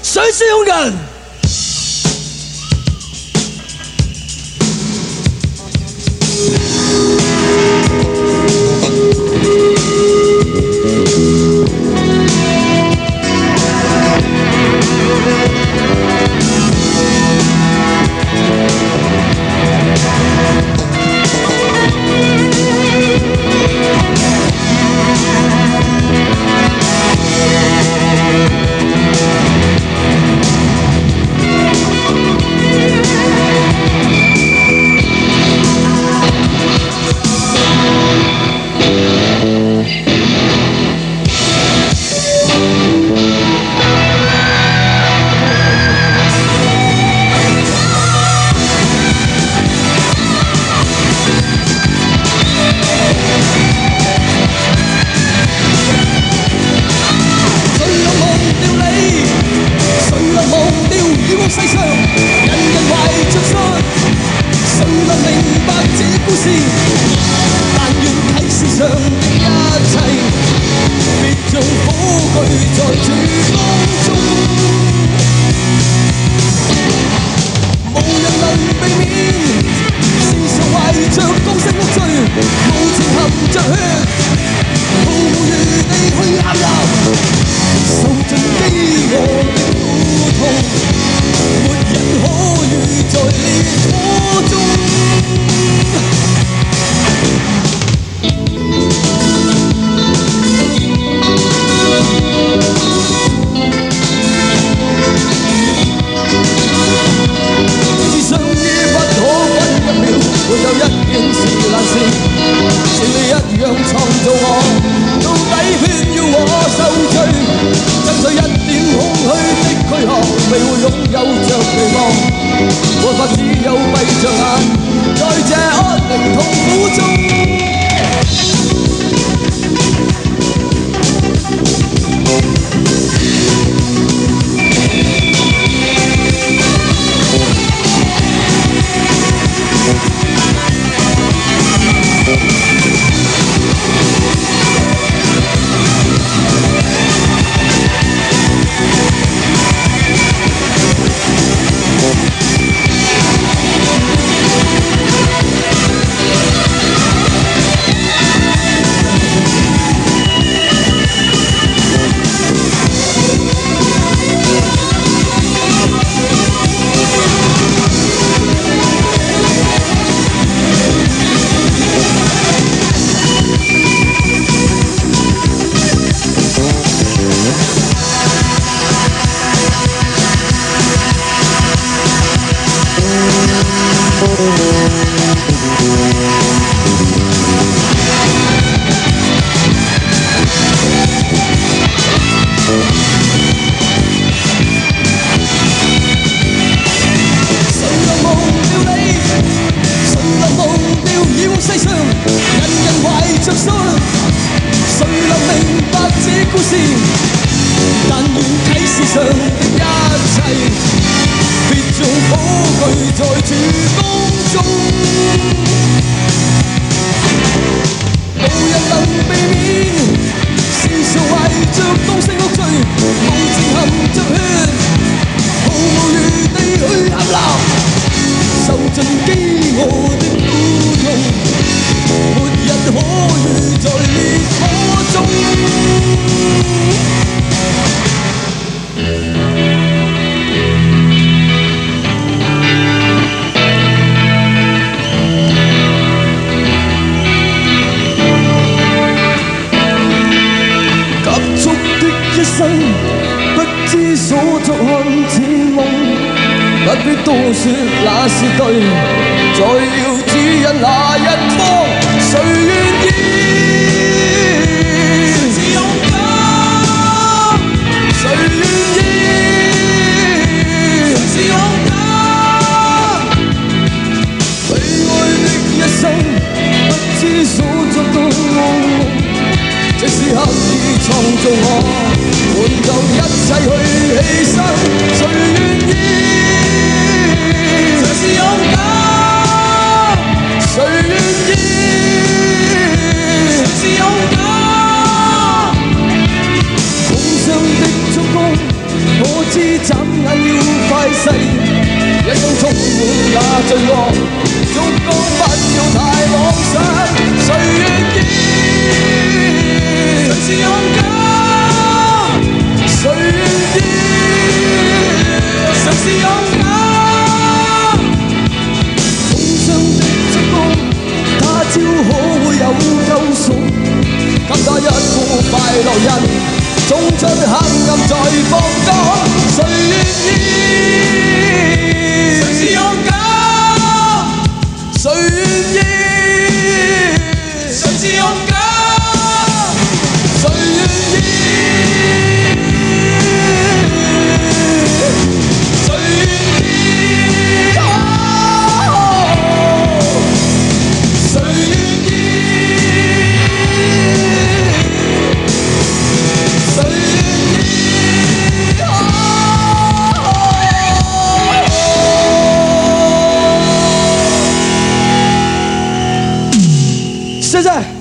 谁是勇敢？世上人人懷着傷，誰能明白這故事？但願啟示上的一切，別用火炬在曙光中，無人能避免。時常懷着剛性惡罪，無情含着血，毫無餘地去喊鬧，受盡飢餓的苦痛。沒人可遇在烈火中，只想於不可分一秒，沒有一件事難成，是你一樣創造我，到底偏要我受罪，爭取一點空虛的軀殼，未會擁有着期望，沒法只有閉着眼，在這安寧痛苦中。多說那是對，再要指引那一方，誰願意？誰是勇敢？誰願意？誰是勇敢？被愛的一生，不知所作的夢，即使刻意創造我，換夠一切去犧牲，誰願意？誰是勇敢？誰願意？ 眼要快逝，一生充滿那罪惡，燭光不要太妄想，誰願意？誰是勇敢？誰願意？誰是勇敢？中傷的燭光，他朝可會有救贖？給他一個快樂人，衝出黑暗再放光，誰願意？誰是勇敢？誰願意？誰是勇敢？誰願意？誰願意？誰願意？谢谢。